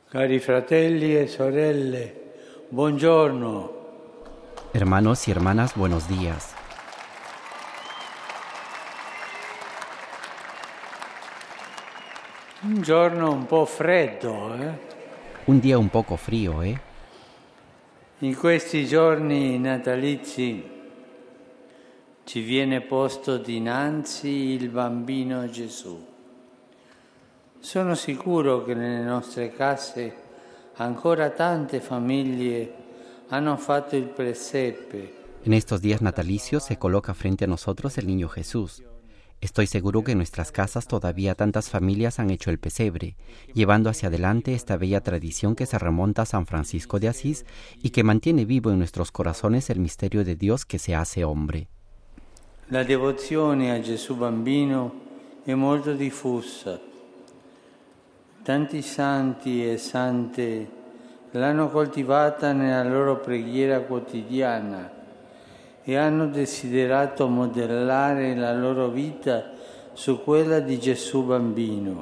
Cari fratelli e sorelle, buongiorno. Hermanos y hermanas, buenos días. Un giorno un po' freddo, Un día un poco frío, ¿eh? In questi giorni natalizi ci viene posto dinanzi il bambino Gesù. Sono sicuro che nelle nostre case ancora tante famiglie hanno fatto il presepe. En estos días natalicios se coloca frente a nosotros el niño Jesús. Estoy seguro que en nuestras casas todavía tantas familias han hecho el pesebre, llevando hacia adelante esta bella tradición que se remonta a San Francisco de Asís y que mantiene vivo en nuestros corazones el misterio de Dios que se hace hombre. La devozione a Gesù bambino è molto diffusa. Tanti santi e sante l'hanno coltivata nella loro preghiera quotidiana e hanno desiderato modellare la loro vita su quella di Gesù bambino.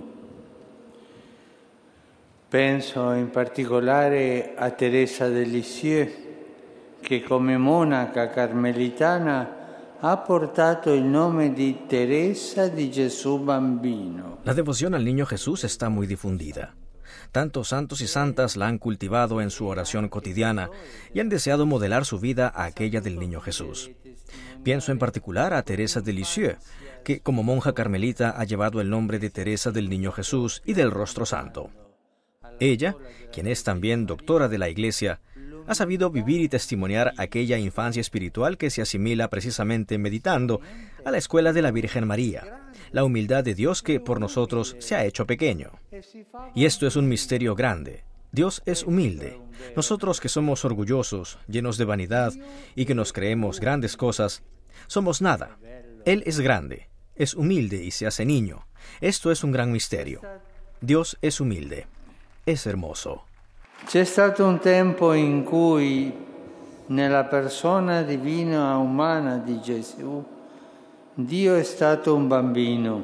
Penso in particolare a Teresa de Lisieux, che come monaca carmelitana ha portato il nome di Teresa di Gesù bambino. La devoción al niño Jesús está muy difundida. Tantos santos y santas la han cultivado en su oración cotidiana y han deseado modelar su vida a aquella del niño Jesús. Pienso en particular a Teresa de Lisieux, que como monja carmelita ha llevado el nombre de Teresa del Niño Jesús y del Rostro Santo. Ella, quien es también doctora de la Iglesia, ha sabido vivir y testimoniar aquella infancia espiritual que se asimila precisamente meditando a la escuela de la Virgen María, la humildad de Dios que por nosotros se ha hecho pequeño. Y esto es un misterio grande. Dios es humilde. Nosotros que somos orgullosos, llenos de vanidad y que nos creemos grandes cosas, somos nada. Él es grande, es humilde y se hace niño. Esto es un gran misterio. Dios es humilde. Es hermoso. C'è stato un tempo in cui nella persona divina e umana di Gesù Dio è stato un bambino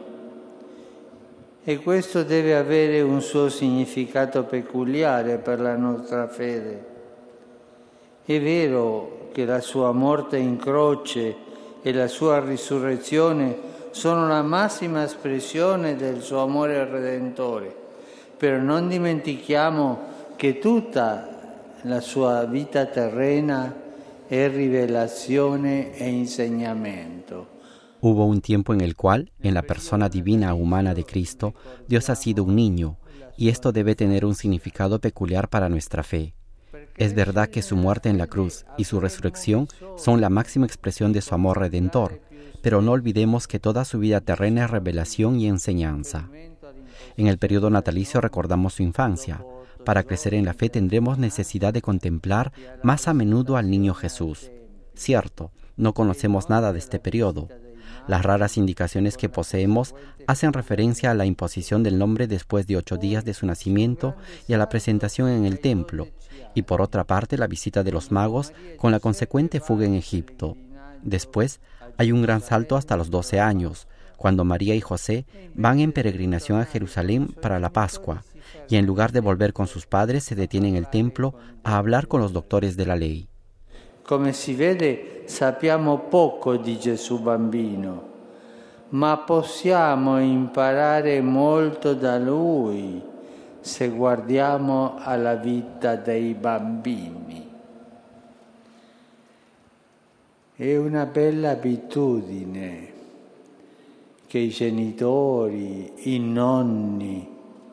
e questo deve avere un suo significato peculiare per la nostra fede. È vero che la sua morte in croce e la sua risurrezione sono la massima espressione del suo amore redentore, però non dimentichiamo che tutta la sua vita terrena è rivelazione e insegnamento. Hubo un tiempo en el cual, en la persona divina humana de Cristo, Dios ha sido un niño, y esto debe tener un significado peculiar para nuestra fe. Es verdad que su muerte en la cruz y su resurrección son la máxima expresión de su amor redentor, pero no olvidemos que toda su vida terrena es revelación y enseñanza. En el periodo natalicio recordamos su infancia. Para crecer en la fe tendremos necesidad de contemplar más a menudo al niño Jesús. Cierto, no conocemos nada de este periodo. Las raras indicaciones que poseemos hacen referencia a la imposición del nombre después de 8 días de su nacimiento y a la presentación en el templo, y por otra parte la visita de los magos con la consecuente fuga en Egipto. Después hay un gran salto hasta los 12 años, cuando María y José van en peregrinación a Jerusalén para la Pascua, y en lugar de volver con sus padres se detienen en el templo a hablar con los doctores de la ley. Come si vede, sappiamo poco di Gesù bambino, ma possiamo imparare molto da lui se guardiamo alla vita dei bambini. È una bella abitudine che i genitori, i nonni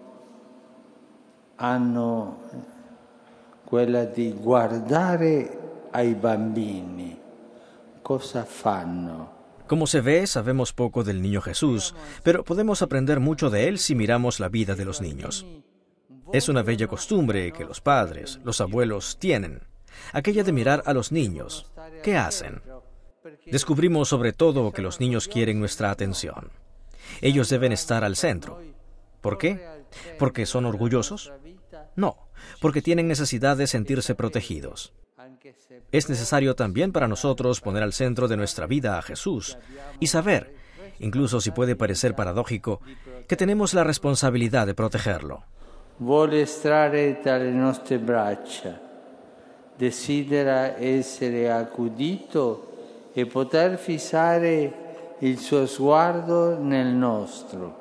hanno, quella di guardare ai bambini, cosa fanno. Como se ve, sabemos poco del niño Jesús, pero podemos aprender mucho de él si miramos la vida de los niños. Es una bella costumbre que los padres, los abuelos tienen, aquella de mirar a los niños. ¿Qué hacen? Descubrimos sobre todo que los niños quieren nuestra atención. Ellos deben estar al centro. ¿Por qué? ¿Porque son orgullosos? No, porque tienen necesidad de sentirse protegidos. Es necesario también para nosotros poner al centro de nuestra vida a Jesús y saber, incluso si puede parecer paradójico, que tenemos la responsabilidad de protegerlo. vuole stare tra le nostre braccia, desidera essere accudito e poter fissare il suo sguardo nel nostro.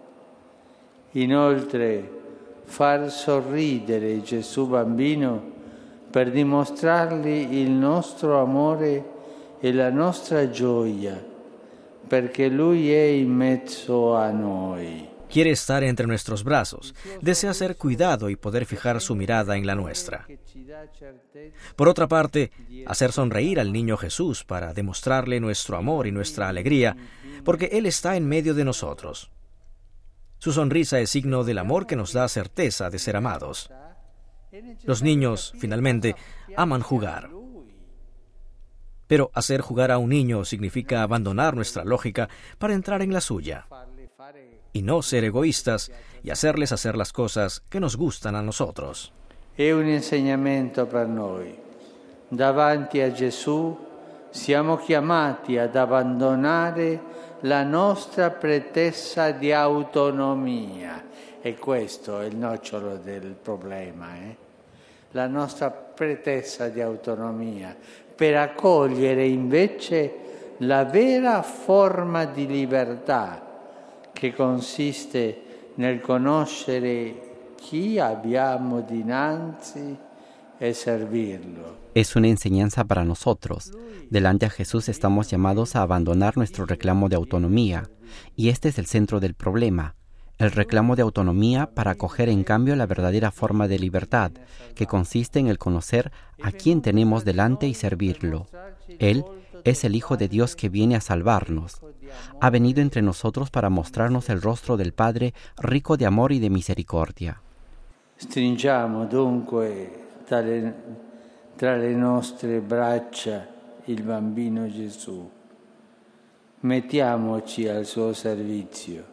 Inoltre, far sorridere Gesù bambino per dimostrargli il nostro amore e la nostra gioia, perché Lui è in mezzo a noi. Quiere estar entre nuestros brazos, desea ser cuidado y poder fijar su mirada en la nuestra. Por otra parte, hacer sonreír al niño Jesús para demostrarle nuestro amor y nuestra alegría, porque Él está en medio de nosotros. Su sonrisa es signo del amor que nos da certeza de ser amados. Los niños, finalmente, aman jugar. Pero hacer jugar a un niño significa abandonar nuestra lógica para entrar en la suya, y no ser egoístas y hacerles hacer las cosas que nos gustan a nosotros. È un insegnamento per noi. Davanti a Gesù siamo chiamati ad abbandonare la nostra pretesa di autonomia. E questo è il nocciolo del problema, La nostra pretesa di autonomia, per accogliere invece la vera forma di libertà che consiste nel conoscere chi abbiamo dinanzi e servirlo. Es una enseñanza para nosotros. Delante a Jesús estamos llamados a abandonar nuestro reclamo de autonomía, y este es el centro del problema. El reclamo de autonomía para acoger en cambio la verdadera forma de libertad, que consiste en el conocer a quién tenemos delante y servirlo. Él es el Hijo de Dios que viene a salvarnos. Ha venido entre nosotros para mostrarnos el rostro del Padre rico de amor y de misericordia. Stringiamo dunque tra le nostre braccia il bambino Gesù. Mettiamoci al suo servizio.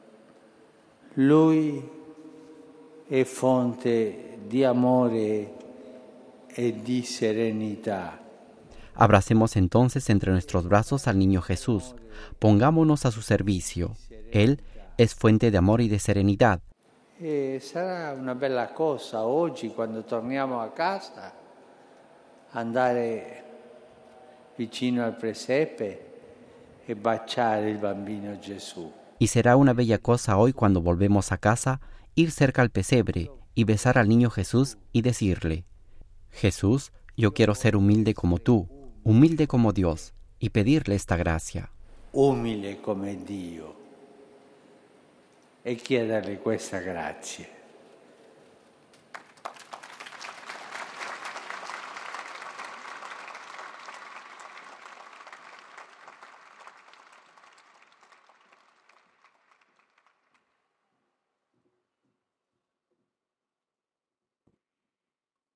Lui è fonte di amore e di serenità. Abracemos entonces entre nuestros brazos al niño Jesús. Pongámonos a su servicio. Él es fuente de amor y de serenidad. Sarà una bella cosa oggi, quando torniamo a casa, andare vicino al presepe e baciare il bambino Gesù. Y será una bella cosa hoy cuando volvemos a casa, ir cerca al pesebre y besar al niño Jesús y decirle: Jesús, yo quiero ser humilde como tú, humilde como Dios, y pedirle esta gracia. Umile come Dio, e chiederle questa grazia.